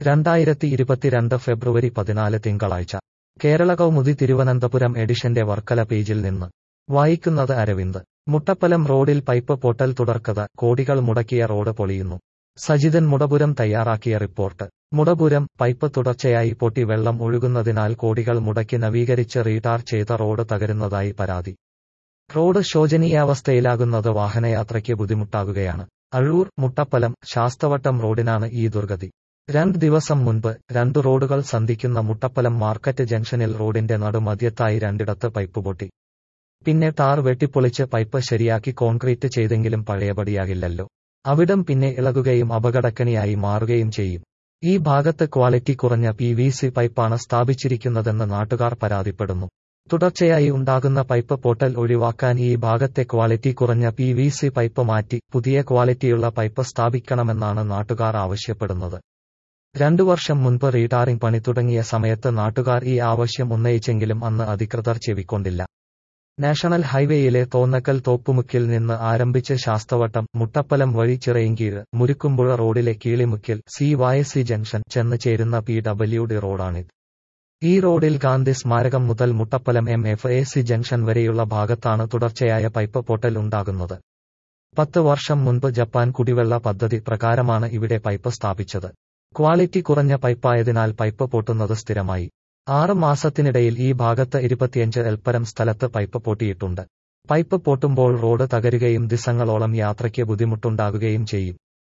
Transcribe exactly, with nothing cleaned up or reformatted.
രണ്ടായിരത്തി ഇരുപത്തിരണ്ട് ഫെബ്രുവരി പതിനാല് തിങ്കളാഴ്ച കേരള കൗമുദി തിരുവനന്തപുരം എഡിഷന്റെ വർക്കല പേജിൽ നിന്ന് വായിക്കുന്നത് അരവിന്ദ്. മുട്ടപ്പലം റോഡിൽ പൈപ്പ് പൊട്ടൽ തുടർക്കഥ, കോടികൾ മുടക്കിയ റോഡ് പൊളിയുന്നു. സജിതൻ മുടപുരം തയ്യാറാക്കിയ റിപ്പോർട്ട്. മുടപുരം പൈപ്പ് തുടർച്ചയായി പൊട്ടി വെള്ളം ഒഴുകുന്നതിനാൽ കോടികൾ മുടക്കി നവീകരിച്ച് റീടാർ ചെയ്ത റോഡ് തകരുന്നതായി പരാതി. റോഡ് ശോചനീയാവസ്ഥയിലാകുന്നത് വാഹനയാത്രയ്ക്ക് ബുദ്ധിമുട്ടാകുകയാണ്. അഴൂർ, മുട്ടപ്പലം, ശാസ്തവട്ടം റോഡിനാണ് ഈ ദുർഗതി. രണ്ട് ദിവസം മുൻപ് രണ്ടു റോഡുകൾ സന്ധിക്കുന്ന മുട്ടപ്പലം മാർക്കറ്റ് ജംഗ്ഷനിൽ റോഡിന്റെ നടുമധ്യത്തായി രണ്ടിടത്ത് പൈപ്പ് പൊട്ടി. പിന്നെ ടാർ വെട്ടിപ്പൊളിച്ച് പൈപ്പ് ശരിയാക്കി കോൺക്രീറ്റ് ചെയ്തെങ്കിലും പഴയപടിയാകില്ലല്ലോ. അവിടം പിന്നെ ഇളകുകയും അപകടക്കണിയായി മാറുകയും ചെയ്യും. ഈ ഭാഗത്ത് ക്വാളിറ്റി കുറഞ്ഞ പി വി സി പൈപ്പാണ് സ്ഥാപിച്ചിരിക്കുന്നതെന്ന് നാട്ടുകാർ പരാതിപ്പെടുന്നു. തുടർച്ചയായി ഉണ്ടാകുന്ന പൈപ്പ് പൊട്ടൽ ഒഴിവാക്കാൻ ഈ ഭാഗത്തെ ക്വാളിറ്റി കുറഞ്ഞ പി വി സി പൈപ്പ് മാറ്റി പുതിയ ക്വാളിറ്റിയുള്ള പൈപ്പ് സ്ഥാപിക്കണമെന്നാണ് നാട്ടുകാർ ആവശ്യപ്പെടുന്നത്. രണ്ടു വർഷം മുൻപ് റീടാറിംഗ് പണി തുടങ്ങിയ സമയത്ത് നാട്ടുകാർ ഈ ആവശ്യം ഉന്നയിച്ചെങ്കിലും അന്ന് അധികൃതർ ചെവിക്കൊണ്ടില്ല. നാഷണൽ ഹൈവേയിലെ തോന്നക്കൽ തോപ്പുമുക്കിൽ നിന്ന് ആരംഭിച്ച് ശാസ്തവട്ടം, മുട്ടപ്പലം വഴി ചിറയിൻകീഴ്, മുരുക്കുംപുഴ റോഡിലെ കീളിമുക്കിൽ C Y S C junction ചെന്ന് ചേരുന്ന പി ഡബ്ല്യു ഡി റോഡാണിത്. ഈ റോഡിൽ ഗാന്ധി സ്മാരകം മുതൽ Muttappalam M F A C junction വരെയുള്ള ഭാഗത്താണ് തുടർച്ചയായ പൈപ്പ് പൊട്ടൽ ഉണ്ടാകുന്നത്. പത്ത് വർഷം മുൻപ് ജപ്പാൻ കുടിവെള്ള പദ്ധതി പ്രകാരമാണ് ഇവിടെ പൈപ്പ് സ്ഥാപിച്ചത്. ക്വാളിറ്റി കുറഞ്ഞ പൈപ്പായതിനാൽ പൈപ്പ് പൊട്ടുന്നത് സ്ഥിരമായി. ആറ് മാസത്തിനിടയിൽ ഈ ഭാഗത്ത് ഇരുപത്തിയഞ്ച് എൽപ്പരം സ്ഥലത്ത് പൈപ്പ് പൊട്ടിയിട്ടുണ്ട്. പൈപ്പ് പൊട്ടുമ്പോൾ റോഡ് തകരുകയും ദിവസങ്ങളോളം യാത്രയ്ക്ക് ബുദ്ധിമുട്ടുണ്ടാകുകയും ചെയ്യും.